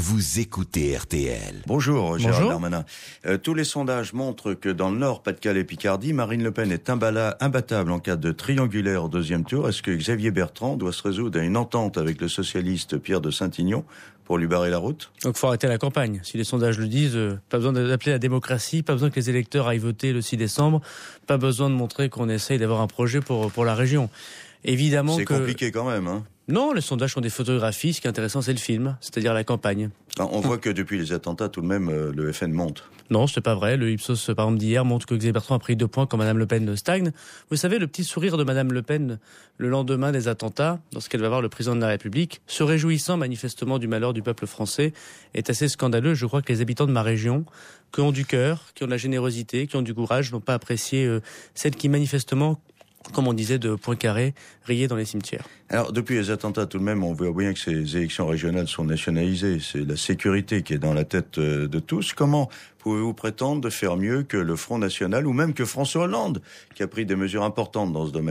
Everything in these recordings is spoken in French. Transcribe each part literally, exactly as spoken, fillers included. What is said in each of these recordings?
vous écoutez R T L. Bonjour, Gérald Darmanin. Euh, tous les sondages montrent que dans le Nord, Pas-de-Calais-Picardie, Marine Le Pen est imbala, imbattable en cas de triangulaire au deuxième tour. Est-ce que Xavier Bertrand doit se résoudre à une entente avec le socialiste Pierre de Saint-Ignon pour lui barrer la route? Donc il faut arrêter la campagne. Si les sondages le disent, euh, pas besoin d'appeler la démocratie, pas besoin que les électeurs aillent voter le six décembre, pas besoin de montrer qu'on essaye d'avoir un projet pour, pour la région. Évidemment c'est que... compliqué quand même, hein. Non, les sondages sont des photographies. Ce qui est intéressant, c'est le film, c'est-à-dire la campagne. Alors, on voit que depuis les attentats, tout de même, euh, le F N monte. Non, c'est pas vrai. Le Ipsos, par exemple, d'hier montre que Xavier Bertrand a pris deux points quand Madame Le Pen stagne. Vous savez, le petit sourire de Madame Le Pen le lendemain des attentats, lorsqu'elle va voir le président de la République, se réjouissant manifestement du malheur du peuple français, est assez scandaleux. Je crois que les habitants de ma région, qui ont du cœur, qui ont de la générosité, qui ont du courage, n'ont pas apprécié euh, celle qui manifestement, comme on disait, de Poincaré, riait dans les cimetières. Alors, depuis les attentats, tout de même, on voit bien que ces élections régionales sont nationalisées. C'est la sécurité qui est dans la tête de tous. Comment pouvez-vous prétendre de faire mieux que le Front National ou même que François Hollande, qui a pris des mesures importantes dans ce domaine ?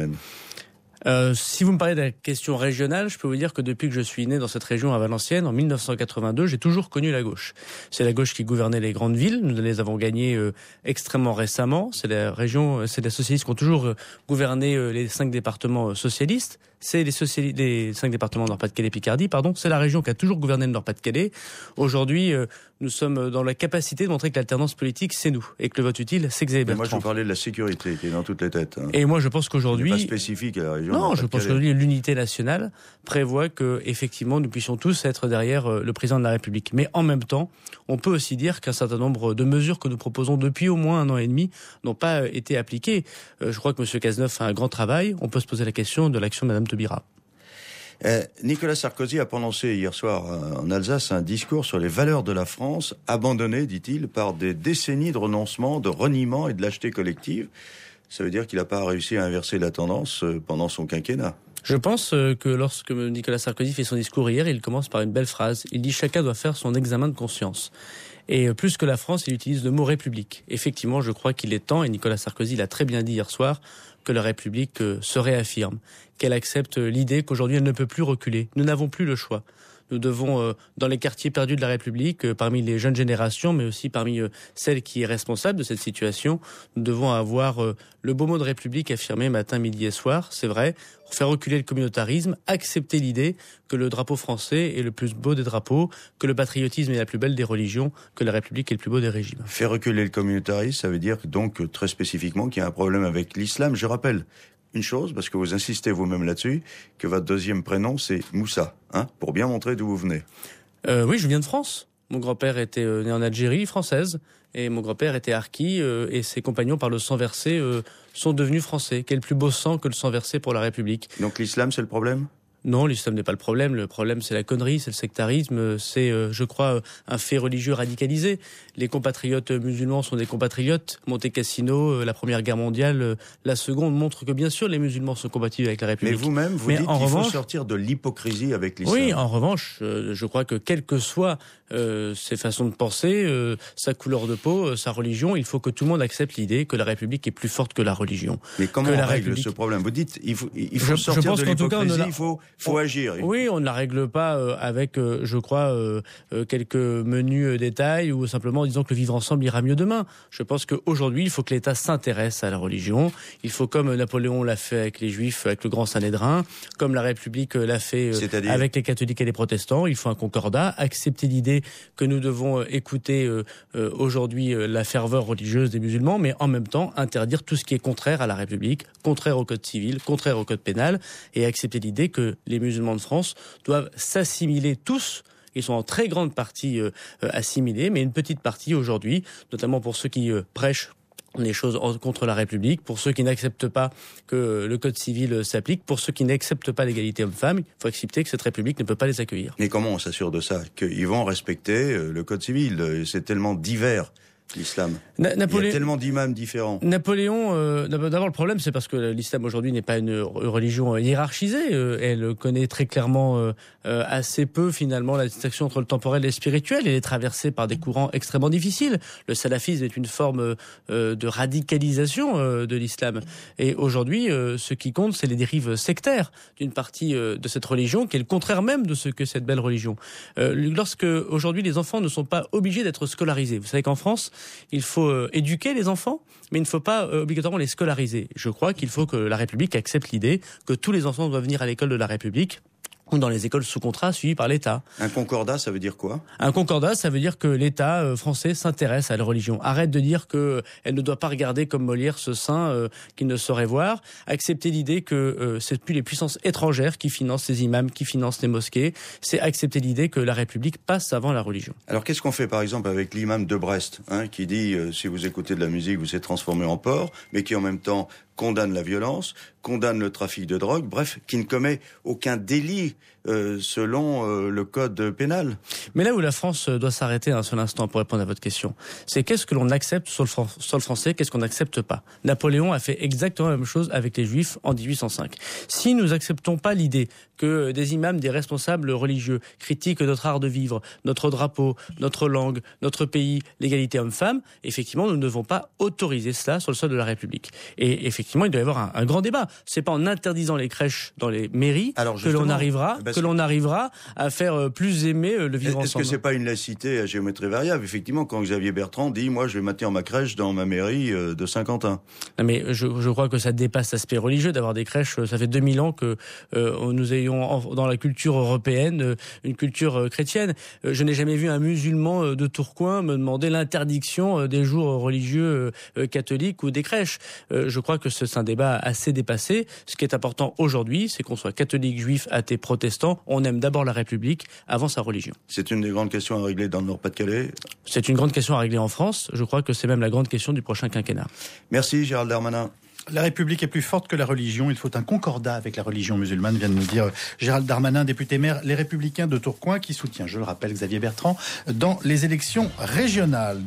Euh, si vous me parlez de la question régionale, je peux vous dire que depuis que je suis né dans cette région à Valenciennes, en mille neuf cent quatre-vingt-deux, j'ai toujours connu la gauche. C'est la gauche qui gouvernait les grandes villes. Nous les avons gagnées euh, extrêmement récemment. C'est la région, c'est les socialistes qui ont toujours euh, gouverné euh, les cinq départements euh, socialistes. C'est les, sociali- les cinq départements de Nord-Pas-de-Calais-Picardie, pardon. C'est la région qui a toujours gouverné le Nord-Pas-de-Calais. Aujourd'hui, euh, nous sommes dans la capacité de montrer que l'alternance politique, c'est nous. Et que le vote utile, c'est Xavier Bertrand. Mais moi, je vous parlais de la sécurité qui est dans toutes les têtes. Hein. Et moi, je pense qu'aujourd'hui... C'est pas spécifique à la région. Non, je pense qu'aujourd'hui, l'unité nationale prévoit que, effectivement, nous puissions tous être derrière euh, le président de la République. Mais en même temps, on peut aussi dire qu'un certain nombre de mesures que nous proposons depuis au moins un an et demi n'ont pas euh, été appliquées. Euh, je crois que M. Cazeneuve fait un grand travail. On peut se poser la question de l'action de Mme Taubira. Euh, Nicolas Sarkozy a prononcé hier soir euh, en Alsace un discours sur les valeurs de la France, abandonnées, dit-il, par des décennies de renoncement, de reniement et de lâcheté collective. Ça veut dire qu'il n'a pas réussi à inverser la tendance euh, pendant son quinquennat. Je pense que lorsque Nicolas Sarkozy fait son discours hier, il commence par une belle phrase. Il dit « Chacun doit faire son examen de conscience ». Et plus que la France, il utilise le mot « République ». Effectivement, je crois qu'il est temps, et Nicolas Sarkozy l'a très bien dit hier soir, que la République se réaffirme, qu'elle accepte l'idée qu'aujourd'hui elle ne peut plus reculer. Nous n'avons plus le choix. Nous devons, euh, dans les quartiers perdus de la République, euh, parmi les jeunes générations, mais aussi parmi euh, celles qui est responsable de cette situation, nous devons avoir euh, le beau mot de République affirmé matin, midi et soir, c'est vrai, faire reculer le communautarisme, accepter l'idée que le drapeau français est le plus beau des drapeaux, que le patriotisme est la plus belle des religions, que la République est le plus beau des régimes. Faire reculer le communautarisme, ça veut dire donc très spécifiquement qu'il y a un problème avec l'islam. Je rappelle une chose, parce que vous insistez vous-même là-dessus, que votre deuxième prénom, c'est Moussa, hein, pour bien montrer d'où vous venez. Euh, oui, je viens de France. Mon grand-père était euh, né en Algérie, française, et mon grand-père était harki, euh, et ses compagnons, par le sang versé, euh, sont devenus français. Quel plus beau sang que le sang versé pour la République. Donc l'islam, c'est le problème ? Non, l'islam n'est pas le problème. Le problème, c'est la connerie, c'est le sectarisme, c'est, euh, je crois, un fait religieux radicalisé. Les compatriotes musulmans sont des compatriotes. Monte Cassino, euh, la Première Guerre mondiale, euh, la Seconde montre que, bien sûr, les musulmans sont compatibles avec la République. Mais vous-même, vous Mais dites en qu'il revanche, faut sortir de l'hypocrisie avec l'islam. Oui, en revanche, euh, je crois que quelles que soient euh, ses façons de penser, euh, sa couleur de peau, euh, sa religion, il faut que tout le monde accepte l'idée que la République est plus forte que la religion. Mais comment que on la règle République... ce problème ? Vous dites il faut, il faut je, sortir je pense de qu'en tout cas, l'hypocrisie, on a... il faut, faut on... agir. Oui, on ne la règle pas euh, avec, euh, je crois, euh, euh, quelques menus euh, détails ou simplement en disant que le vivre ensemble ira mieux demain. Je pense qu'aujourd'hui, il faut que l'État s'intéresse à la religion. Il faut, comme Napoléon l'a fait avec les Juifs, avec le grand Sanhédrin, comme la République l'a fait euh, avec les catholiques et les protestants, il faut un concordat, accepter l'idée que nous devons euh, écouter euh, euh, aujourd'hui euh, la ferveur religieuse des musulmans, mais en même temps interdire tout ce qui est contraire à la République, contraire au code civil, contraire au code pénal, et accepter l'idée que les musulmans de France doivent s'assimiler tous. Ils sont en très grande partie euh, assimilés, mais une petite partie aujourd'hui, notamment pour ceux qui euh, prêchent les choses contre la République, pour ceux qui n'acceptent pas que le code civil s'applique, pour ceux qui n'acceptent pas l'égalité homme-femme, il faut accepter que cette République ne peut pas les accueillir. Mais comment on s'assure de ça ? Qu'ils vont respecter le code civil ? C'est tellement divers l'islam. Na- Napolé... Il y a tellement d'imams différents. Napoléon, euh, d'abord le problème, c'est parce que l'islam aujourd'hui n'est pas une religion hiérarchisée. Euh, elle connaît très clairement euh, euh, assez peu finalement la distinction entre le temporel et le spirituel. Elle est traversée par des courants extrêmement difficiles. Le salafisme est une forme euh, de radicalisation euh, de l'islam. Et aujourd'hui, euh, ce qui compte, c'est les dérives sectaires d'une partie euh, de cette religion, qui est le contraire même de ce que cette belle religion. Euh, lorsque aujourd'hui les enfants ne sont pas obligés d'être scolarisés. Vous savez qu'en France, il faut euh, éduquer les enfants, mais il ne faut pas euh, obligatoirement les scolariser. Je crois qu'il faut que la République accepte l'idée que tous les enfants doivent venir à l'école de la République ou dans les écoles sous contrat suivies par l'État. Un concordat, ça veut dire quoi ? Un concordat, ça veut dire que l'État euh, français s'intéresse à la religion. Arrête de dire que euh, elle ne doit pas regarder comme Molière ce saint euh, qu'il ne saurait voir. Accepter l'idée que euh, c'est plus les puissances étrangères qui financent ces imams, qui financent les mosquées. C'est accepter l'idée que la République passe avant la religion. Alors qu'est-ce qu'on fait par exemple avec l'imam de Brest, hein, qui dit euh, si vous écoutez de la musique, vous êtes transformé en porc, mais qui en même temps condamne la violence, condamne le trafic de drogue, bref, qui ne commet aucun délit euh, selon euh, le code pénal. Mais là où la France doit s'arrêter un seul instant pour répondre à votre question, c'est qu'est-ce que l'on accepte sur le fran- sol français, qu'est-ce qu'on n'accepte pas. Napoléon a fait exactement la même chose avec les Juifs en dix-huit cent cinq. Si nous n'acceptons pas l'idée que des imams, des responsables religieux critiquent notre art de vivre, notre drapeau, notre langue, notre pays, l'égalité homme-femme, effectivement, nous ne devons pas autoriser cela sur le sol de la République. Et effectivement, il doit y avoir un, un grand débat. C'est pas en interdisant les crèches dans les mairies Alors, que l'on arrivera, parce que l'on arrivera à faire plus aimer le vivre Est-ce ensemble. que c'est pas une laïcité à géométrie variable ? Effectivement, quand Xavier Bertrand dit « moi, je vais maintenir ma crèche dans ma mairie euh, de Saint-Quentin ». Non, mais je, je crois que ça dépasse l'aspect religieux d'avoir des crèches. Ça fait deux mille ans que euh, nous ayons dans la culture européenne euh, une culture euh, chrétienne. Euh, je n'ai jamais vu un musulman euh, de Tourcoing me demander l'interdiction euh, des jours religieux euh, catholiques ou des crèches. Euh, je crois que c'est un débat assez dépassé. Ce qui est important aujourd'hui, c'est qu'on soit catholique, juif, athée, protestant. On aime d'abord la République avant sa religion. C'est une des grandes questions à régler dans le Nord-Pas-de-Calais. C'est une grande question à régler en France. Je crois que c'est même la grande question du prochain quinquennat. Merci Gérald Darmanin. La République est plus forte que la religion. Il faut un concordat avec la religion musulmane, vient de nous dire Gérald Darmanin, député maire Les Républicains de Tourcoing, qui soutient, je le rappelle, Xavier Bertrand dans les élections régionales.